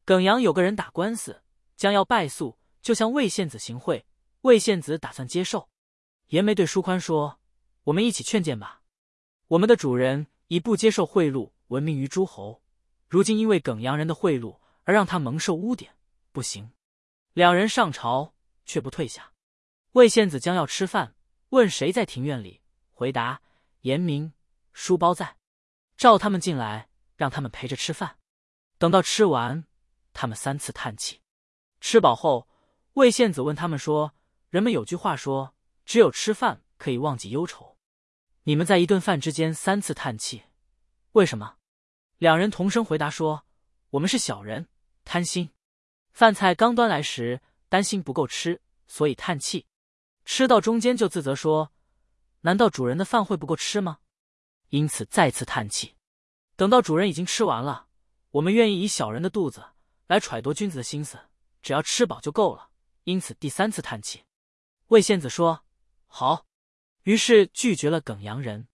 耿阳有个人打官司，将要败诉，就向魏献子行贿，魏献子打算接受。严眉对舒宽说：“我们一起劝谏吧。我们的主人以不接受贿赂闻名于诸侯，如今因为耿阳人的贿赂而让他蒙受污点，不行。”两人上朝，却不退下。魏献子将要吃饭，问谁在庭院里，回答：“严明、书包在。”召他们进来，让他们陪着吃饭。等到吃完，他们3次叹气。吃饱后，魏献子问他们说：“人们有句话说，只有吃饭可以忘记忧愁。你们在一顿饭之间3次叹气，为什么？”两人同声回答说：“我们是小人，贪心。饭菜刚端来时，担心不够吃，所以叹气。吃到中间就自责说：难道主人的饭会不够吃吗？因此再次叹气。等到主人已经吃完了，我们愿意以小人的肚子来揣度君子的心思，只要吃饱就够了，因此第3次叹气。”魏献子说：“好。”于是拒绝了耿阳人。